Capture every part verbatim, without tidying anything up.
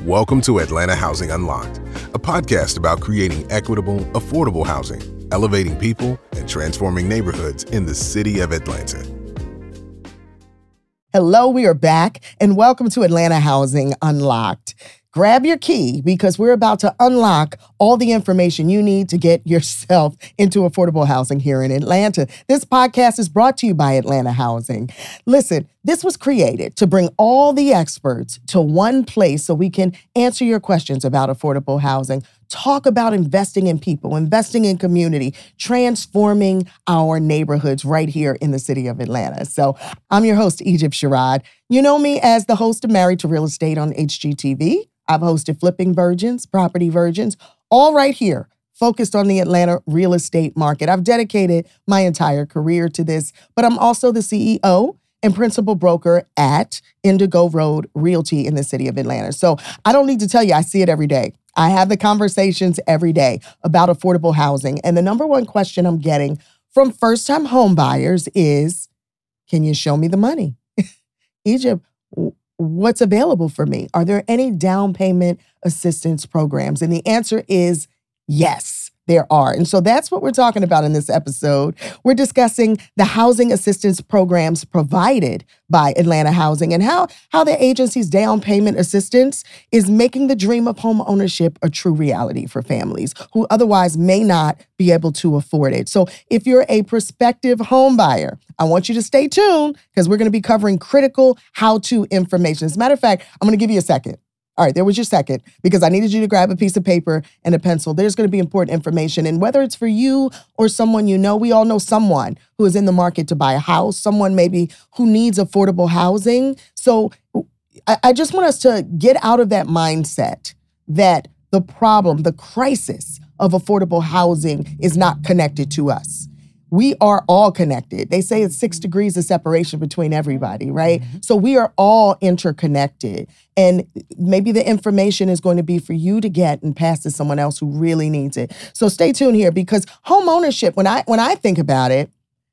Welcome to Atlanta Housing Unlocked, a podcast about creating equitable, affordable housing, elevating people, and transforming neighborhoods in the city of Atlanta. Hello, we are back, and welcome to Atlanta Housing Unlocked. Grab your key because we're about to unlock all the information you need to get yourself into affordable housing here in Atlanta. This podcast is brought to you by Atlanta Housing. Listen, this was created to bring all the experts to one place so we can answer your questions about affordable housing, talk about investing in people, investing in community, transforming our neighborhoods right here in the city of Atlanta. So I'm your host, Egypt Sherrod. You know me as the host of Married to Real Estate on H G T V. I've hosted Flipping Virgins, Property Virgins, all right here, focused on the Atlanta real estate market. I've dedicated my entire career to this, but I'm also the C E O and principal broker at Indigo Road Realty in the city of Atlanta. So I don't need to tell you, I see it every day. I have the conversations every day about affordable housing. And the number one question I'm getting from first-time home buyers is, can you show me the money? Egypt, what's available for me? Are there any down payment assistance programs? And the answer is yes, there are. And so that's what we're talking about in this episode. We're discussing the housing assistance programs provided by Atlanta Housing and how, how the agency's down payment assistance is making the dream of home ownership a true reality for families who otherwise may not be able to afford it. So if you're a prospective home buyer, I want you to stay tuned because we're going to be covering critical how-to information. As a matter of fact, I'm going to give you a second. All right, there was your second, because I needed you to grab a piece of paper and a pencil. There's going to be important information. And whether it's for you or someone you know, we all know someone who is in the market to buy a house, someone maybe who needs affordable housing. So I, I just want us to get out of that mindset that the problem, the crisis of affordable housing is not connected to us. We are all connected. They say it's six degrees of separation between everybody, right? Mm-hmm. So we are all interconnected. And maybe the information is going to be for you to get and pass to someone else who really needs it. So stay tuned here, because home ownership, when I when I think about it,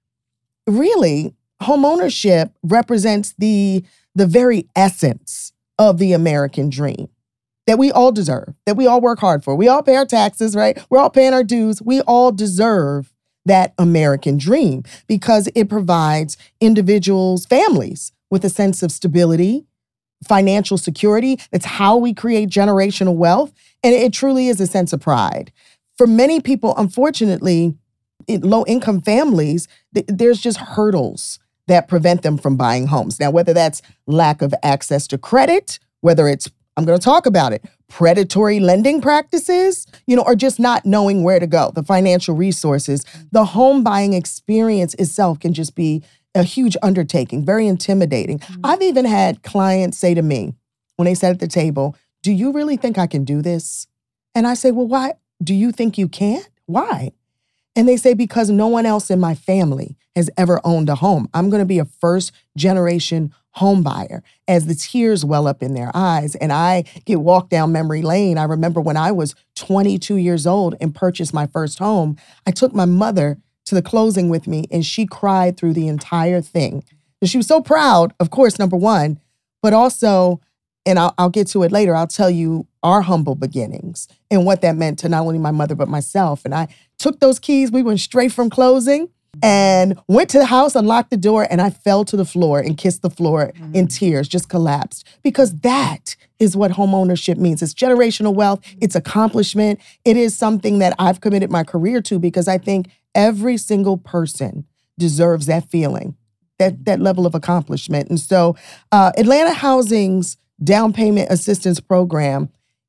really, home ownership represents the, the very essence of the American dream that we all deserve, that we all work hard for. We all pay our taxes, right? We're all paying our dues. We all deserve that American dream because it provides individuals, families with a sense of stability, financial security. That's how we create generational wealth. And it truly is a sense of pride. For many people, unfortunately, in low-income families, th- there's just hurdles that prevent them from buying homes. Now, whether that's lack of access to credit, whether it's, I'm going to talk about it, predatory lending practices, you know, or just not knowing where to go, the financial resources, the home buying experience itself can just be a huge undertaking, very intimidating. Mm-hmm. I've even had clients say to me when they sat at the table, do you really think I can do this? And I say, well, why? Do you think you can't? Why? And they say, because no one else in my family has ever owned a home. I'm going to be a first generation home buyer. As the tears well up in their eyes and I get walked down memory lane. I remember when I was twenty-two years old and purchased my first home, I took my mother to the closing with me and she cried through the entire thing. And she was so proud, of course, number one, but also, and I'll, I'll get to it later, I'll tell you our humble beginnings and what that meant to not only my mother, but myself. And I took those keys, we went straight from closing and went to the house, unlocked the door, and I fell to the floor and kissed the floor mm-hmm. in tears, just collapsed. Because that is what homeownership means. It's generational wealth. It's accomplishment. It is something that I've committed my career to because I think every single person deserves that feeling, that, that level of accomplishment. And so uh, Atlanta Housing's down payment assistance program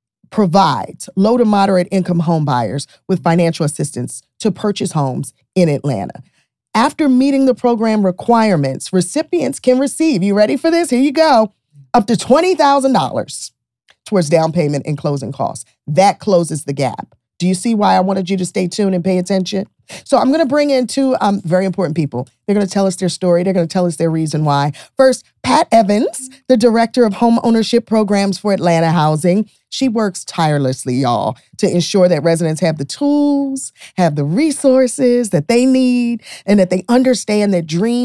provides low to moderate income home buyers with financial assistance to purchase homes in Atlanta. After meeting the program requirements, recipients can receive, you ready for this? Here you go, up to twenty thousand dollars towards down payment and closing costs. That closes the gap. Do you see why I wanted you to stay tuned and pay attention? So I'm going to bring in two um, very important people. They're going to tell us their story. They're going to tell us their reason why. First, Pat Evans, the Director of Home Ownership Programs for Atlanta Housing. She works tirelessly, y'all, to ensure that residents have the tools, have the resources that they need, and that they understand that dream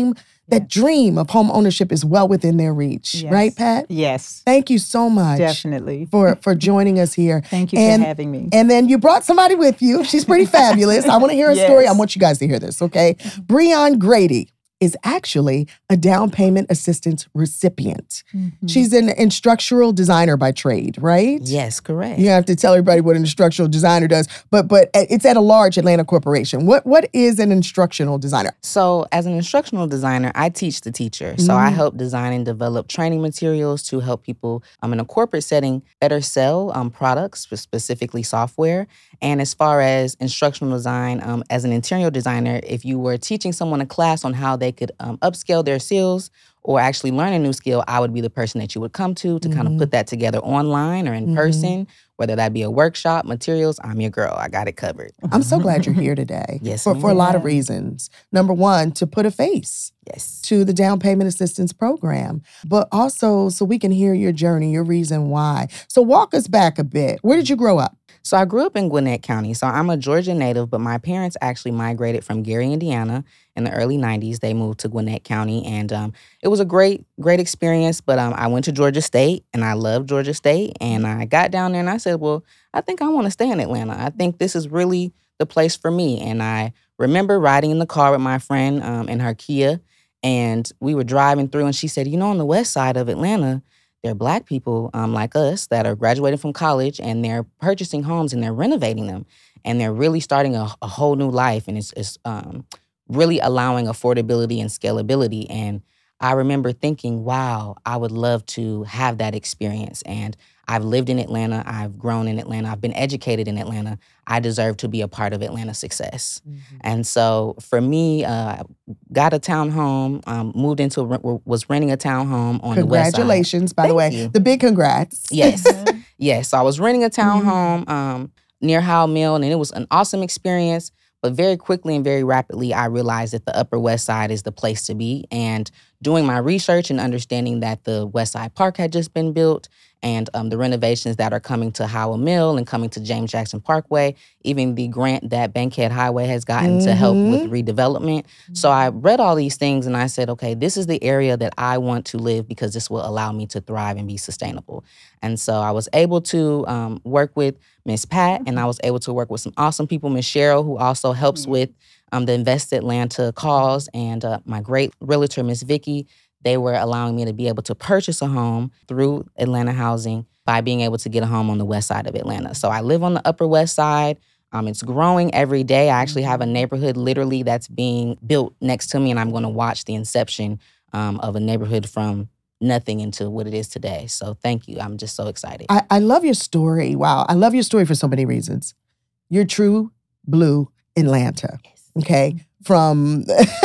that dream of home ownership is well within their reach. Yes. Right, Pat? Yes. Thank you so much. Definitely. For, for joining us here. Thank you and, for having me. And then you brought somebody with you. She's pretty fabulous. I want to hear a Yes. story. I want you guys to hear this, okay? Breon Grady is actually a down payment assistance recipient. Mm-hmm. She's an instructional designer by trade, right? Yes, correct. You have to tell everybody what an instructional designer does, but but it's at a large Atlanta corporation. What What is an instructional designer? So as an instructional designer, I teach the teacher. So mm-hmm. I help design and develop training materials to help people um, in a corporate setting better sell um, products, specifically software. And as far as instructional design, um, as an interior designer, if you were teaching someone a class on how they could um, upscale their skills or actually learn a new skill, I would be the person that you would come to to mm-hmm. kind of put that together online or in mm-hmm. person, whether that be a workshop, materials. I'm your girl. I got it covered. I'm so glad you're here today. Yes, for, for a lot of reasons. Number one, to put a face yes. to the down payment assistance program, but also so we can hear your journey, your reason why. So walk us back a bit. Where did you grow up? So I grew up in Gwinnett County. So I'm a Georgia native, but my parents actually migrated from Gary, Indiana in the early nineties. They moved to Gwinnett County, and um, it was a great, great experience. But um, I went to Georgia State, and I loved Georgia State. And I got down there, and I said, well, I think I want to stay in Atlanta. I think this is really the place for me. And I remember riding in the car with my friend um, in her Kia, and we were driving through, and she said, you know, on the west side of Atlanta, there are Black people um, like us that are graduating from college, and they're purchasing homes and they're renovating them, and they're really starting a, a whole new life, and it's, it's um, really allowing affordability and scalability. And I remember thinking, wow, I would love to have that experience. And I've lived in Atlanta. I've grown in Atlanta. I've been educated in Atlanta. I deserve to be a part of Atlanta's success. Mm-hmm. And so for me, uh, got a townhome, um, moved into, was renting a townhome on the west side. Congratulations, by Thank the way. you. The big congrats. Yes. Yes. So I was renting a townhome um, near Howell Mill, and it was an awesome experience. But very quickly and very rapidly, I realized that the Upper West Side is the place to be. And doing my research and understanding that the West Side Park had just been built, and um, the renovations that are coming to Howell Mill and coming to James Jackson Parkway, even the grant that Bankhead Highway has gotten mm-hmm. to help with redevelopment. Mm-hmm. So I read all these things, and I said, okay, this is the area that I want to live because this will allow me to thrive and be sustainable. And so I was able to um, work with Miss Pat, and I was able to work with some awesome people, Miss Cheryl, who also helps mm-hmm. with um, the Invest Atlanta cause, and uh, my great realtor, Miss Vicky. They were allowing me to be able to purchase a home through Atlanta Housing by being able to get a home on the west side of Atlanta. So I live on the Upper West Side. Um, it's growing every day. I actually have a neighborhood literally that's being built next to me, and I'm going to watch the inception um, of a neighborhood from nothing into what it is today. So thank you. I'm just so excited. I, I love your story. Wow. I love your story for so many reasons. You're true blue Atlanta. Yes. Okay. From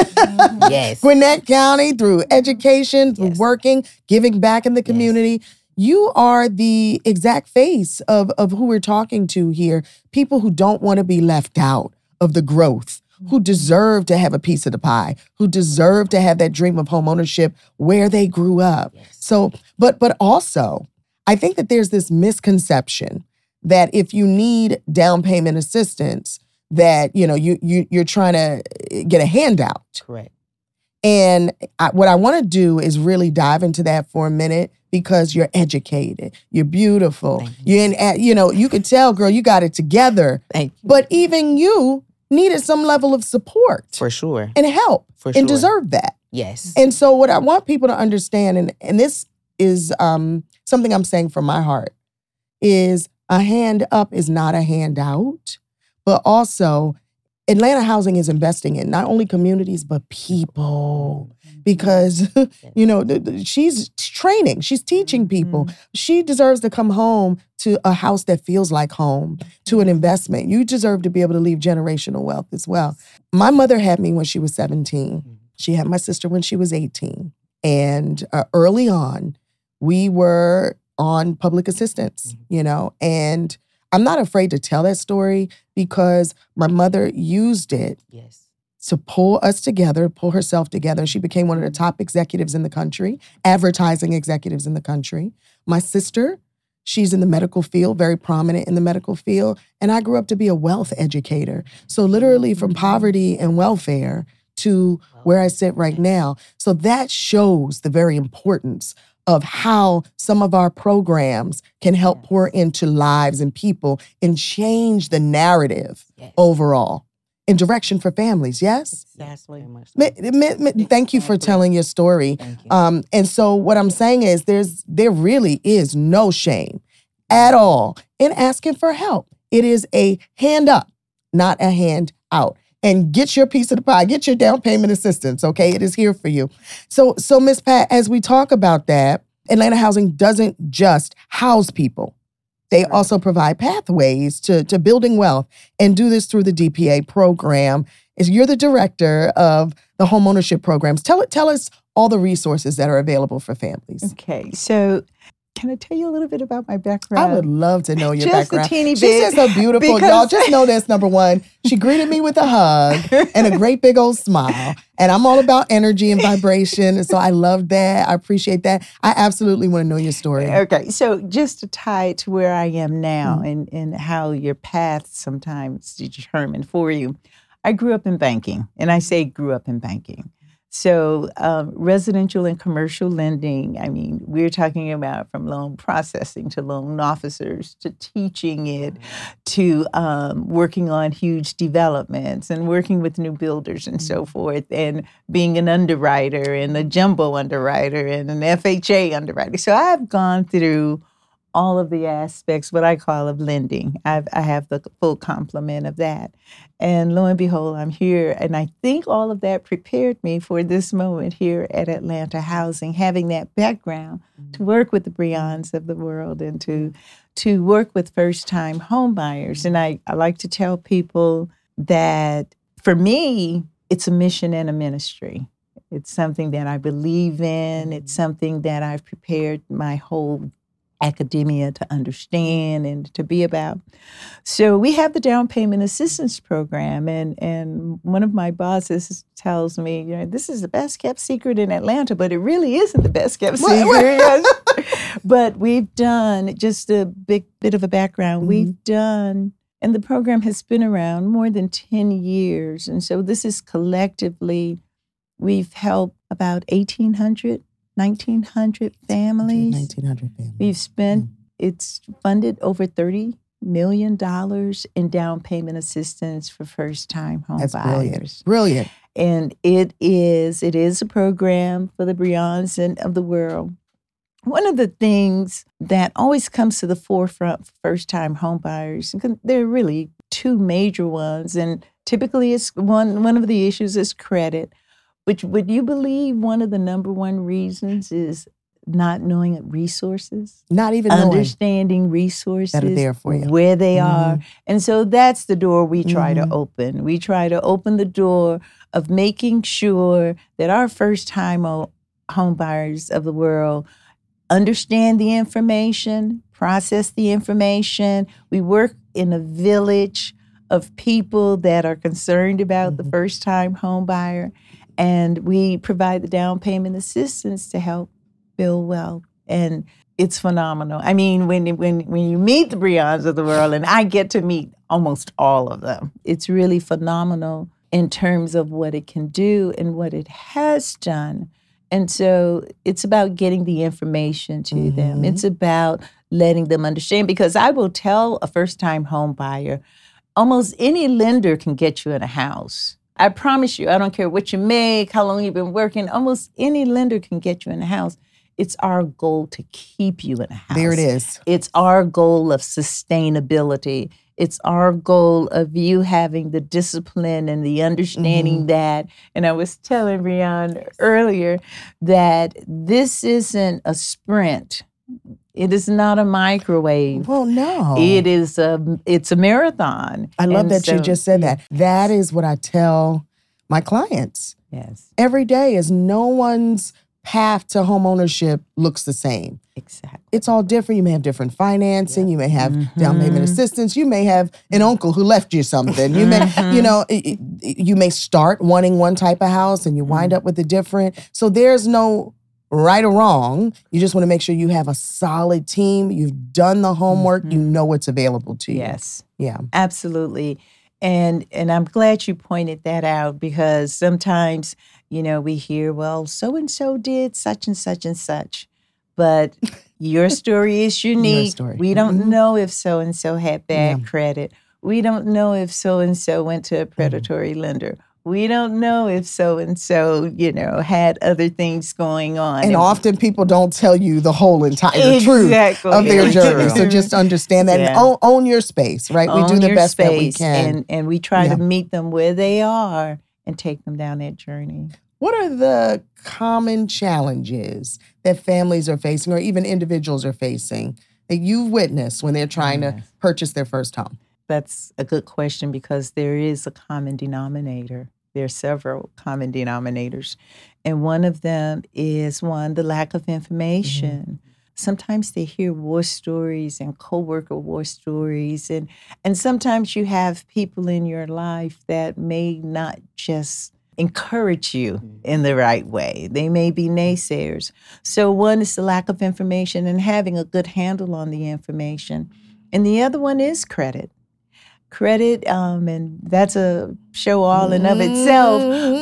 yes. Gwinnett County through education, through yes. working, giving back in the community. Yes. You are the exact face of, of who we're talking to here. People who don't want to be left out of the growth, who deserve to have a piece of the pie, who deserve to have that dream of home ownership where they grew up. Yes. So, but but also, I think that there's this misconception that if you need down payment assistance, that, you know, you, you, you're trying to get a handout. Correct. And I, what I want to do is really dive into that for a minute because you're educated. You're beautiful. Thank you. You're in, you know, you could tell, girl, you got it together. Thank you. But even you needed some level of support. For sure. And help. For sure. And deserve that. Yes. And so what I want people to understand, and, and this is um, something I'm saying from my heart, is a hand up is not a handout. But also, Atlanta Housing is investing in not only communities, but people. Because, you know, she's training, she's teaching people. Mm-hmm. She deserves to come home to a house that feels like home, to an investment. You deserve to be able to leave generational wealth as well. My mother had me when she was seventeen. She had my sister when she was eighteen. And uh, early on, we were on public assistance, mm-hmm. you know, and I'm not afraid to tell that story because my mother used it yes. to pull us together, pull herself together. She became one of the top executives in the country, advertising executives in the country. My sister, she's in the medical field, very prominent in the medical field. And I grew up to be a wealth educator. So literally from poverty and welfare to where I sit right now. So that shows the very importance of how some of our programs can help Yes. pour into lives and people and change the narrative Yes. overall in direction for families. Yes? Exactly. Very much so. Mi- mi- mi- Thank you for Exactly. telling your story. Thank you. Um, and so what I'm saying is there's there really is no shame at all in asking for help. It is a hand up, not a hand out. And get your piece of the pie, get your down payment assistance, okay? It is here for you. So, so Miz Pat, as we talk about that, Atlanta Housing doesn't just house people. They Right. also provide pathways to, to building wealth and do this through the D P A program. Is you're the director of the home ownership programs. Tell it, tell us all the resources that are available for families. Okay, so can I tell you a little bit about my background? I would love to know your Just a background. teeny She's bit, just so beautiful. because- Y'all just know this, number one. She greeted me with a hug and a great big old smile. And I'm all about energy and vibration. And so I love that. I appreciate that. I absolutely want to know your story. Okay, so just to tie it to where I am now Mm. and, and how your path sometimes determine for you. I grew up in banking, and I say grew up in banking. So um, residential and commercial lending, I mean, we're talking about from loan processing to loan officers to teaching it to um, working on huge developments and working with new builders and so forth, and being an underwriter and a jumbo underwriter and an F H A underwriter. So I've gone through all of the aspects, what I call of lending. I've, I have the full complement of that. And lo and behold, I'm here. And I think all of that prepared me for this moment here at Atlanta Housing, having that background to work with the Brians of the world and to, to work with first-time home buyers. And I, I like to tell people that for me, it's a mission and a ministry. It's something that I believe in. It's something that I've prepared my whole academia to understand and to be about. So we have the down payment assistance program, and and one of my bosses tells me, you know, this is the best kept secret in Atlanta, but it really isn't the best kept secret. But we've done, just a big bit of a background, Mhm. we've done, and the program has been around more than ten years. And so this is collectively, we've helped about eighteen hundred, nineteen hundred families. nineteen hundred families. We've spent, Mm. it's funded over thirty million dollars in down payment assistance for first-time home That's buyers. brilliant. Brilliant. And it is, it is a program for the Brians and of the world. One of the things that always comes to the forefront for first-time home buyers, there are really two major ones, and typically it's one, one of the issues is credit. Which, would you believe one of the number one reasons is not knowing resources? Not even knowing Understanding resources that are there for you. where they Mhm. are. And so that's the door we try Mhm. to open. We try to open the door of making sure that our first-time ho- home buyers of the world understand the information, process the information. We work in a village of people that are concerned about the Mhm. first-time home buyer. And we provide the down payment assistance to help build wealth. And it's phenomenal. I mean, when when when you meet the Brians of the world, and I get to meet almost all of them, it's really phenomenal in terms of what it can do and what it has done. And so it's about getting the information to them. Mhm. It's about letting them understand, because I will tell a first-time home buyer, almost any lender can get you in a house. I promise you, I don't care what you make, how long you've been working, almost any lender can get you in a house. It's our goal to keep you in a house. There it is. It's our goal of sustainability. It's our goal of you having the discipline and the understanding Mm-hmm. that, and I was telling Brian earlier, that this isn't a sprint. It is not a microwave. Well, no. It is a, it's a marathon. I love And that you so- just said that. That is what I tell my clients Yes, every day is no one's path to home ownership looks the same. exactly. It's all different. You may have different financing. You may have down payment Mhm. assistance. You may have an uncle who left you something. You may, Mhm. you know, it- it- you may start wanting one type of house and you wind Mm-hmm. up with a different. So there's no right or wrong. You just want to make sure you have a solid team. You've done the homework. You know what's available to you. Yes, Yeah. absolutely. And and I'm glad you pointed that out because sometimes, you know, we hear, well, so and so did such and such and such. But your story is unique. story. We don't Mhm. know if so and so had bad Yeah. credit. We don't know if so and so went to a predatory lender. We don't know if so and so, you know, had other things going on. And often people don't tell you the whole entire truth Exactly. of their Very journey. true. So just understand that and Yeah. own, own your space, right? we do Own the your best that we space, can. And, and we try Yeah. to meet them where they are and take them down that journey. What are the common challenges that families are facing or even individuals are facing that you've witnessed when they're trying to Yes. purchase their first home? That's a good question because there is a common denominator. There are several common denominators. And one of them is one, the lack of information. Mm-hmm. Sometimes they hear war stories and coworker war stories. And, and sometimes you have people in your life that may not just encourage you in the right way. They may be naysayers. So one is the lack of information and having a good handle on the information. And the other one is credit. Credit, um, and that's a show all in of itself,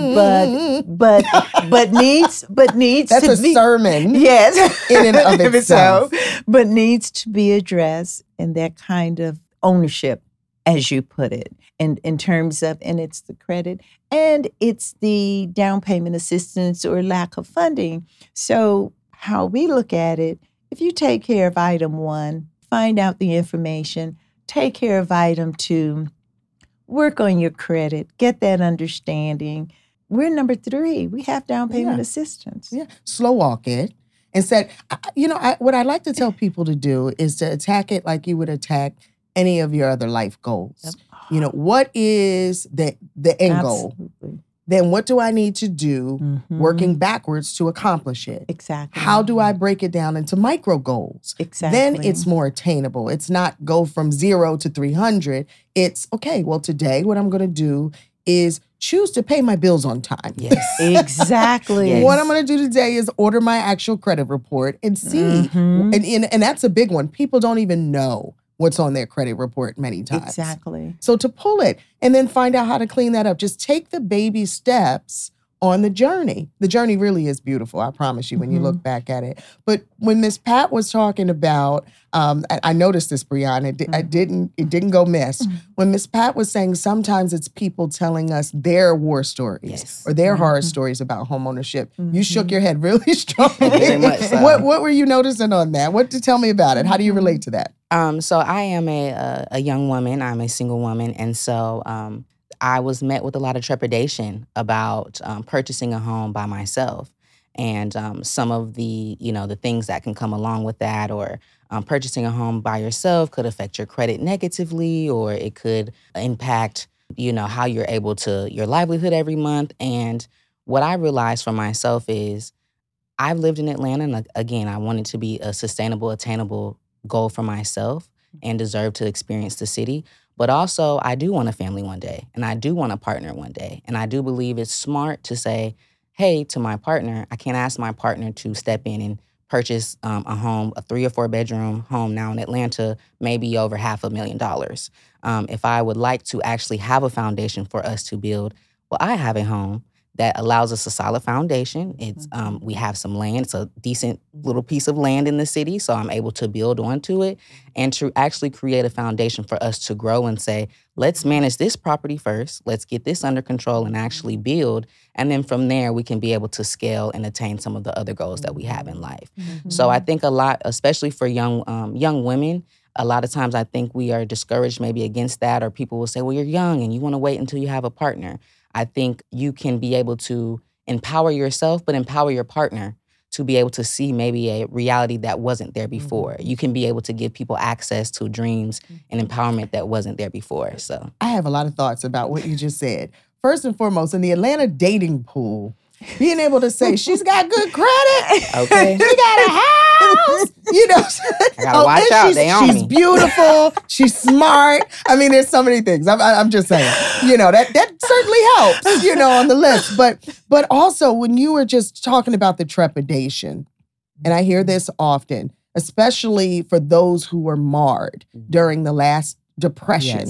but but but needs but needs That's to a be, sermon. yes, in and of itself. but needs to be addressed in that kind of ownership, as you put it, in in terms of, and it's the credit and it's the down payment assistance or lack of funding. So how we look at it, if you take care of item one, find out the information. Take care of item two, work on your credit, get that understanding. We're number three. We have down payment Yeah. assistance. Yeah, slow walk it. And said, I- you know, I, what I like to tell people to do is to attack it like you would attack any of your other life goals. Yep. You know, what is the the end goal? Absolutely. Then what do I need to do Mhm. working backwards to accomplish it? Exactly. How do I break it down into micro goals? Exactly. Then it's more attainable. It's not go from zero to three hundred. It's, okay, well, today what I'm going to do is choose to pay my bills on time. Yes. Exactly. Yes. What I'm going to do today is order my actual credit report and see. Mhm. And, and, and that's a big one. People don't even know what's on their credit report many times. Exactly. So to pull it and then find out how to clean that up, just take the baby steps on the journey. The journey really is beautiful, I promise you, when you look back at it. But when Miss Pat was talking about, um, I, I noticed this, Brianna, it, di- I didn't, it didn't go miss. When Miss Pat was saying sometimes it's people telling us their war stories Yes. or their horror stories about homeownership, you shook your head really strongly. Very much so. What, what were you noticing on that? What to tell me about it? How do you relate to that? Um, so I am a, a a young woman. I'm a single woman, and so um, I was met with a lot of trepidation about um, purchasing a home by myself, and um, some of the you know the things that can come along with that, or um, purchasing a home by yourself could affect your credit negatively, or it could impact you know how you're able to your livelihood every month. And what I realized for myself is I've lived in Atlanta, and again, I wanted to be a sustainable, attainable goal for myself and deserve to experience the city. But also, I do want a family one day, and I do want a partner one day. And I do believe it's smart to say, hey, to my partner, I can't ask my partner to step in and purchase um, a home, a three or four bedroom home now in Atlanta, maybe over half a million dollars. Um, if I would like to actually have a foundation for us to build, well, I have a home that allows us a solid foundation. It's um, we have some land. It's a decent little piece of land in the city, so I'm able to build onto it and to actually create a foundation for us to grow and say, let's manage this property first. Let's get this under control and actually build. And then from there, we can be able to scale and attain some of the other goals that we have in life. So I think a lot, especially for young um, young women, a lot of times I think we are discouraged maybe against that, or people will say, well, you're young and you want to wait until you have a partner. I think you can be able to empower yourself, but empower your partner to be able to see maybe a reality that wasn't there before. Mm-hmm. You can be able to give people access to dreams and empowerment that wasn't there before. So I have a lot of thoughts about what you just said. First and foremost, in the Atlanta dating pool, being able to say she's got good credit, okay, she got a house, you know. I gotta watch and out. She's, They on she's me. beautiful. She's smart. I mean, there's so many things. I'm, I'm just saying, you know, that that certainly helps, you know, on the list. But but also when you were just talking about the trepidation, and I hear this often, especially for those who were marred during the last depression. Yes.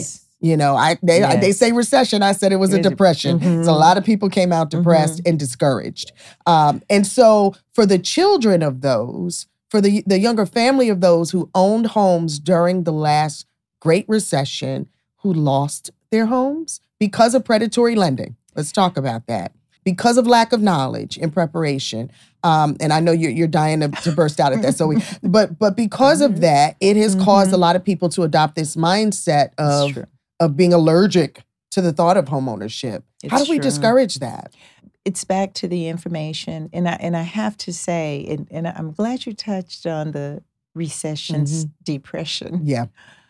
You know, I they Yes. they say recession. I said it was a It is a- depression. Mhm. So a lot of people came out depressed and discouraged. Um, and so for the children of those, for the the younger family of those who owned homes during the last Great Recession, who lost their homes because of predatory lending. Let's talk about that. Because of lack of knowledge and preparation. Um, and I know you're, you're dying to, to burst out at that. So, we, but but because of that, it has caused a lot of people to adopt this mindset It's of true. of being allergic to the thought of homeownership. How do It's we true. discourage that? It's back to the information, and I and I have to say, and, and I'm glad you touched on the recession's depression. Yeah.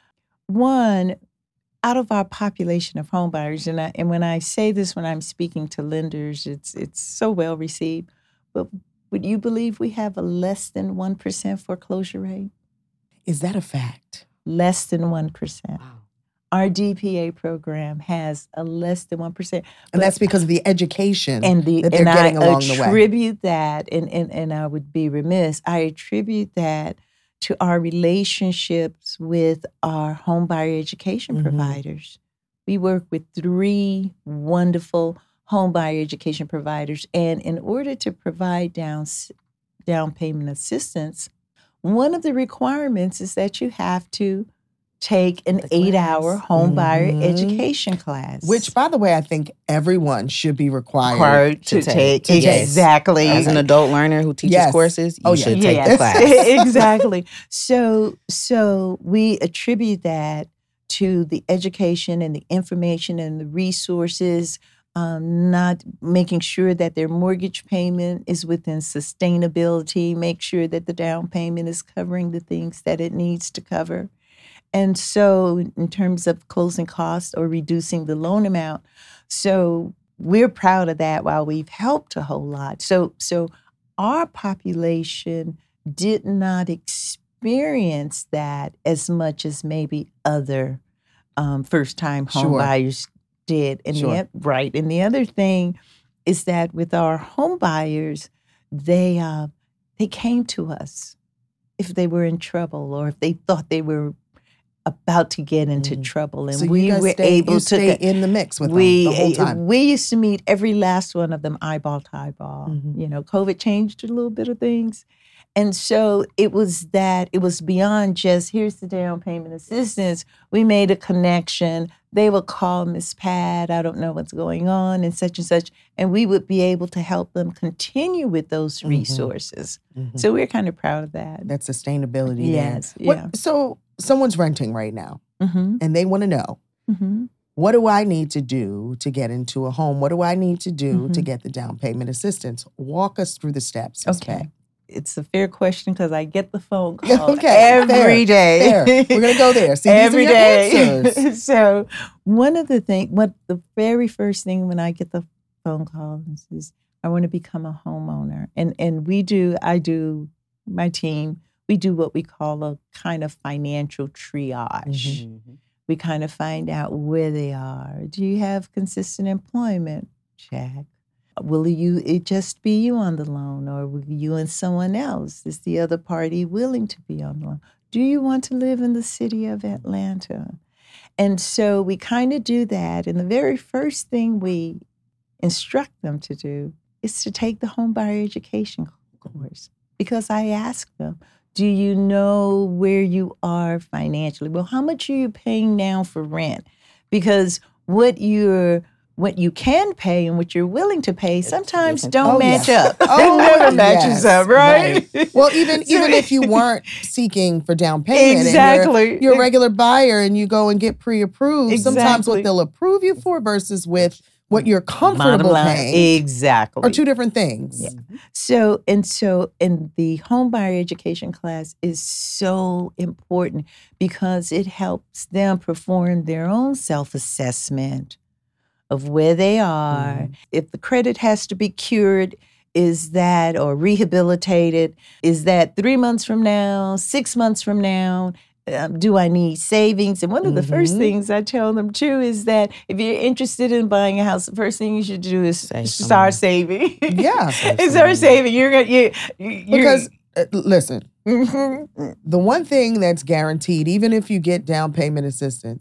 One, out of our population of home buyers, and I, and when I say this when I'm speaking to lenders, it's it's so well received. But would you believe we have a less than one percent foreclosure rate? Is that a fact? Less than one percent. Wow. Our D P A program has a less than one percent. And that's because of the education and the that they're and getting I along the way. attribute that, and, and and I would be remiss. I attribute that to our relationships with our home buyer education Mhm. providers. We work with three wonderful home buyer education providers, and in order to provide down s- down payment assistance, one of the requirements is that you have to take an The eight-hour class. home buyer Mhm. education class. Which, by the way, I think everyone should be required. required to to, take. take, Yes. exactly. As an adult learner who teaches Yes. courses, you Oh, yeah. should take the Yes, class. exactly. So, so we attribute that to the education and the information and the resources, um, not making sure that their mortgage payment is within sustainability, make sure that the down payment is covering the things that it needs to cover. And so, in terms of closing costs or reducing the loan amount, so we're proud of that while we've helped a whole lot. So, so our population did not experience that as much as maybe other um, first-time home Sure. buyers did. And Sure. the, right. And the other thing is that with our home buyers, they uh, they came to us if they were in trouble or if they thought they were about to get into Mhm. trouble, and So we you guys were stay, able you to. stay in the mix with we them the whole time. we used to meet every last one of them eyeball to eyeball. Mhm. You know, COVID changed a little bit of things, and so it was that it was beyond just here's the down payment assistance. We made a connection. They would call Miss Pat. I don't know what's going on, and such and such, and we would be able to help them continue with those Mhm. resources. Mhm. So we're kind of proud of that. That sustainability Yes, there. What- yeah. So someone's renting right now Mm-hmm. and they want to know, Mm-hmm. what do I need to do to get into a home? What do I need to do to Mhm. get the down payment assistance? Walk us through the steps. Miz Okay. Pat. It's a fair question because I get the phone call Okay, every day. fair. We're gonna go there. See, every these are your day. answers. So one of the things, what the very first thing when I get the phone call is, is I want to become a homeowner, and and we do. I do. My team. We do what we call a kind of financial triage. Mhm. We kind of find out where they are. Do you have consistent employment? Check. Will you it just be you on the loan, or will you and someone else? Is the other party willing to be on the loan? Do you want to live in the city of Atlanta? And so we kind of do that. And the very first thing we instruct them to do is to take the home buyer education course. Because I ask them, do you know where you are financially? Well, how much are you paying now for rent? Because what you're what you can pay and what you're willing to pay sometimes different. don't Oh, match yes. up. Oh, it never matches yes, up, right? Well, even So- even if you weren't seeking for down payment, and Exactly. you're, you're a regular buyer and you go and get pre-approved, sometimes what Exactly. they'll approve you for versus with what you're Bottom comfortable line, paying exactly. are two different things. Yeah. So and so, and the home buyer education class is so important because it helps them perform their own self-assessment of where they are. Mhm. If the credit has to be cured, is that or rehabilitated? Is that three months from now, six months from now? Um, do I need savings? And one of the first Mhm. things I tell them too is that if you're interested in buying a house, the first thing you should do is Save some start money. saving. Yeah. Save Is some start money. saving. You're gonna you, you Because uh, listen, Mhm. the one thing that's guaranteed, even if you get down payment assistance,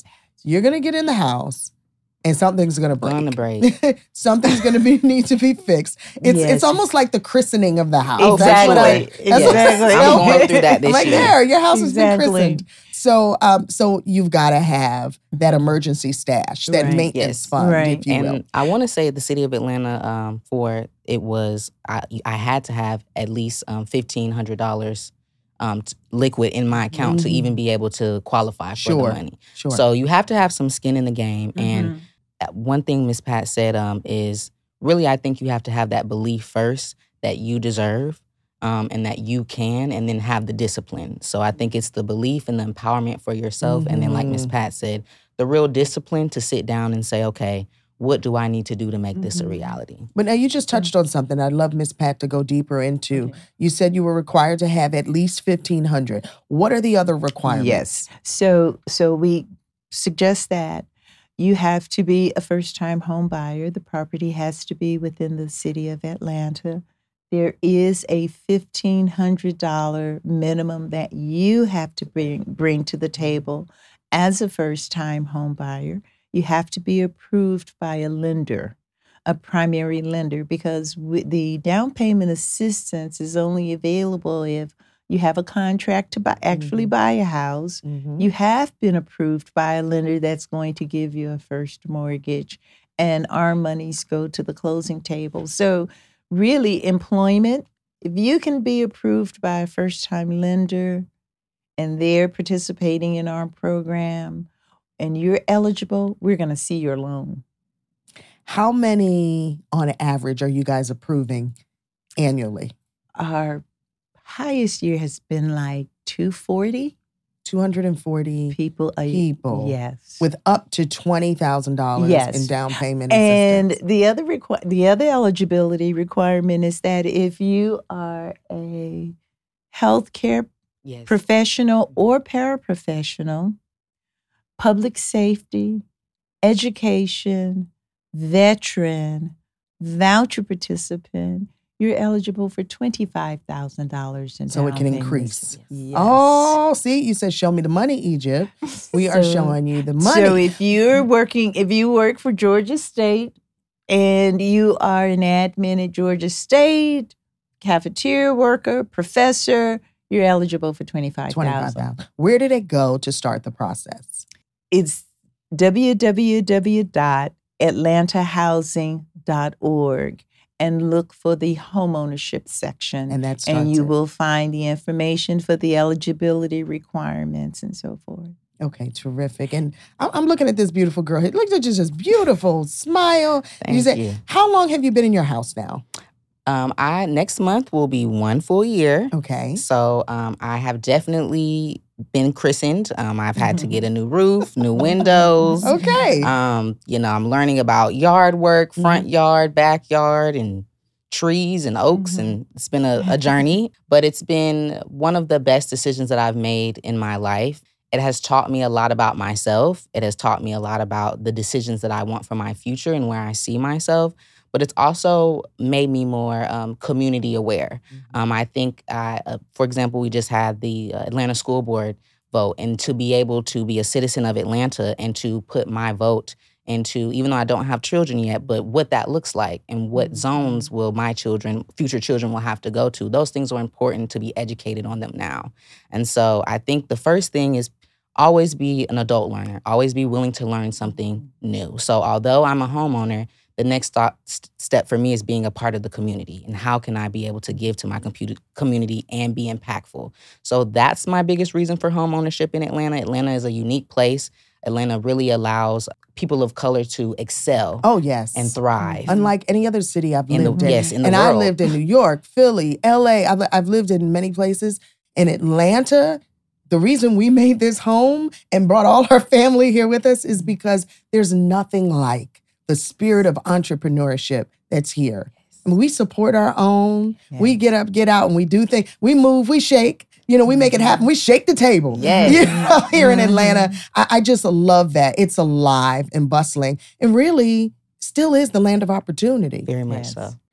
You're going to get in the house and something's going to break. Going to break. Something's going to be need to be fixed. It's Yes. it's almost like the christening of the house. Oh, That's what I, exactly. that's what I Exactly. say. I'm going through that this I'm like, year. there, your house has been Exactly. christened. So, um, so you've got to have that emergency stash, that Right. maintenance Yes. fund, Right. if you will. And I want to say the city of Atlanta, um, for it was I, I had to have at least um, fifteen hundred dollars um, t- liquid in my account to Mhm. even be able to qualify for Sure. the money. Sure. So you have to have some skin in the game. And Mhm. uh, one thing Miss Pat said um, is really I think you have to have that belief first that you deserve. Um, and that you can, and then have the discipline. So I think it's the belief and the empowerment for yourself. And then, like Miss Mhm. Pat said, the real discipline to sit down and say, okay, what do I need to do to make this a Mhm. reality? But now you just touched on something I'd love Miss Pat to go deeper into. Okay. You said you were required to have at least fifteen hundred. What are the other requirements? Yes. So so we suggest that you have to be a first-time home buyer. The property has to be within the city of Atlanta. There is a fifteen hundred dollars minimum that you have to bring bring to the table as a first-time home buyer. You have to be approved by a lender, a primary lender, because with the down payment assistance is only available if you have a contract to buy, actually Mhm. buy a house. Mhm. You have been approved by a lender that's going to give you a first mortgage, and our monies go to the closing table. So really, employment, if you can be approved by a first-time lender and they're participating in our program and you're eligible, we're going to see your loan. How many on average are you guys approving annually? Our highest year has been like two hundred forty two hundred forty people. A, people Yes. with up to twenty thousand dollars Yes. in down payment And assistance. the other requi- the other eligibility requirement is that if you are a healthcare Yes. professional or paraprofessional, public safety, education, veteran, voucher participant, you're eligible for twenty-five thousand dollars in So it down can payment increase. assistance. Yes. Oh, see, you said show me the money, Egypt. We are So- showing you the money. So if you're working, if you work for Georgia State and you are an admin at Georgia State, cafeteria worker, professor, you're eligible for twenty-five thousand twenty-five dollars. thousand. Where did it go to start the process? It's w w w dot atlanta housing dot org and look for the homeownership section. And that starts And you it. will find the information for the eligibility requirements and so forth. Okay, terrific. And I- I'm looking at this beautiful girl. Look at just this beautiful smile. Thank said, you. how long have you been in your house now? Um, I next month will be one full year. Okay. So um, I have definitely been christened. Um, I've had to get a new roof, new windows. Okay. Um, you know, I'm learning about yard work, front yard, backyard, and trees and oaks, Mhm. and it's been a, a journey. But it's been one of the best decisions that I've made in my life. It has taught me a lot about myself. It has taught me a lot about the decisions that I want for my future and where I see myself. But it's also made me more um, community aware. Um, I think, I, uh, for example, we just had the uh, Atlanta School Board vote, and to be able to be a citizen of Atlanta and to put my vote into, even though I don't have children yet, but what that looks like and what zones will my children, future children will have to go to. Those things are important to be educated on them now. And so I think the first thing is always be an adult learner, always be willing to learn something new. So although I'm a homeowner, the next thought, st- step for me is being a part of the community, and how can I be able to give to my computer community and be impactful. So that's my biggest reason for home ownership in Atlanta. Atlanta is a unique place. Atlanta really allows people of color to excel Oh, yes. and thrive. Unlike any other city I've In the- lived in. yes, in the and I world. lived in New York, Philly, L A. I've, I've lived in many places. In Atlanta, the reason we made this home and brought all our family here with us is because there's nothing like the spirit of entrepreneurship that's here. I mean, we support our own. We Yes. get up, get out, and we do things. We move, we shake. You know, we make it happen. We shake the table. Yes. You know, here in Atlanta. I, I just love that. It's alive and bustling and really still is the land of opportunity. Very much Yes. so.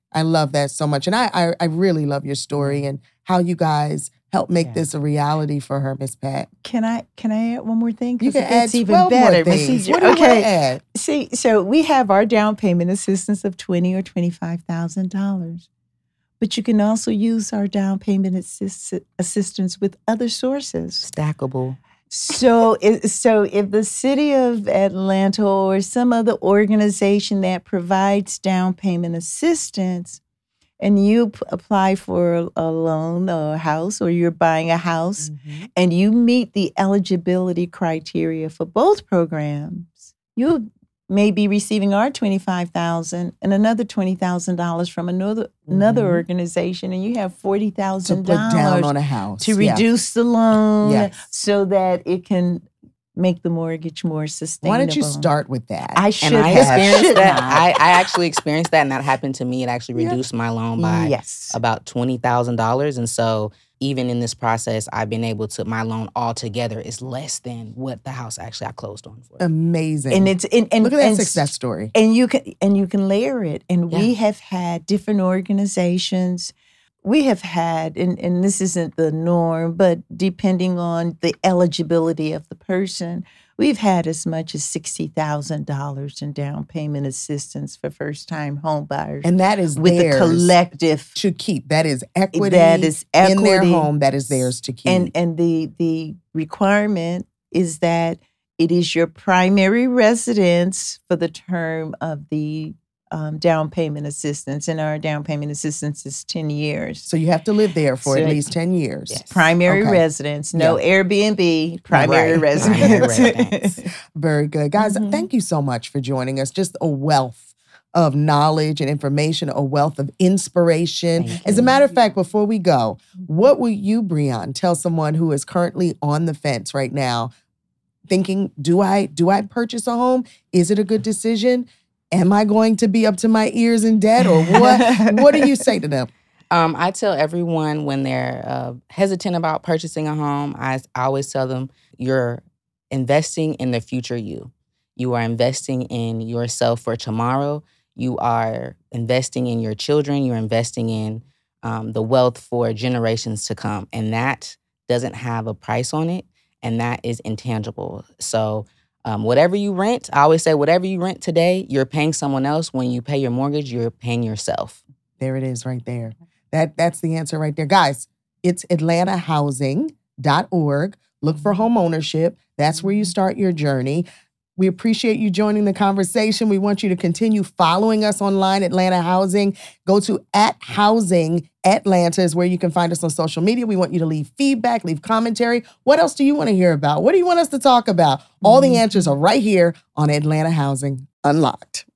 I love that so much. And I, I, I really love your story and how you guys help make Yeah. this a reality for her, Miss Pat. Can I can I add one more thing? You 'Cause can it add gets even twelve better, more Miss things. Easier. What do you Okay. want to add? See, so we have our down payment assistance of twenty or twenty-five thousand dollars, but you can also use our down payment assist- assistance with other sources. Stackable. So, it, so if the city of Atlanta or some other organization that provides down payment assistance, and you p- apply for a, a loan or a house, or you're buying a house, Mm-hmm. and you meet the eligibility criteria for both programs, you may be receiving our twenty-five thousand dollars and another twenty thousand dollars from another another Mhm. organization, and you have forty To thousand put down dollars on a house. to Yeah. reduce the loan Yes. so that it can make the mortgage more Why sustainable. don't you start with that? I should And I have. experienced Should that. not. I, I actually experienced that, and that happened to me. It actually Yeah. reduced my loan by yes. about twenty thousand dollars. And so even in this process, I've been able to, my loan altogether is less than what the house actually I closed on for. Amazing. And it's and, and Look at that and, success story. And you can and you can layer it. And we Yeah. have had different organizations. We have had, and, and this isn't the norm, but depending on the eligibility of the person, we've had as much as sixty thousand dollars in down payment assistance for first-time home buyers. And that is with theirs the collective to keep. That is equity that is equity in their home. That is theirs to keep. And and the the requirement is that it is your primary residence for the term of the um, down payment assistance. And our down payment assistance is ten years. so you have to live there for So- at least ten years. Yes. Primary Okay. residence, no Airbnb, primary Right. residence. Primary residence. Very good. Guys, Mhm. thank you so much for joining us. Just a wealth of knowledge and information, a wealth of inspiration. Thank As a you. matter of fact, before we go, what will you, Breon, tell someone who is currently on the fence right now, thinking, do I do I purchase a home? Is it a good decision? Am I going to be up to my ears in debt? Or what what do you say to them? Um, I tell everyone when they're uh, hesitant about purchasing a home, I, I always tell them you're investing in the future you. You are investing in yourself for tomorrow. You are investing in your children. You're investing in um, the wealth for generations to come. And that doesn't have a price on it. And that is intangible. So um, whatever you rent, I always say, whatever you rent today, you're paying someone else. When you pay your mortgage, you're paying yourself. There it is right there. That that's the answer right there. Guys, it's atlanta housing dot org. Look for home ownership. That's where you start your journey. We appreciate you joining the conversation. We want you to continue following us online, Atlanta Housing. Go to at Housing Atlanta is where you can find us on social media. We want you to leave feedback, leave commentary. What else do you want to hear about? What do you want us to talk about? All the answers are right here on Atlanta Housing Unlocked.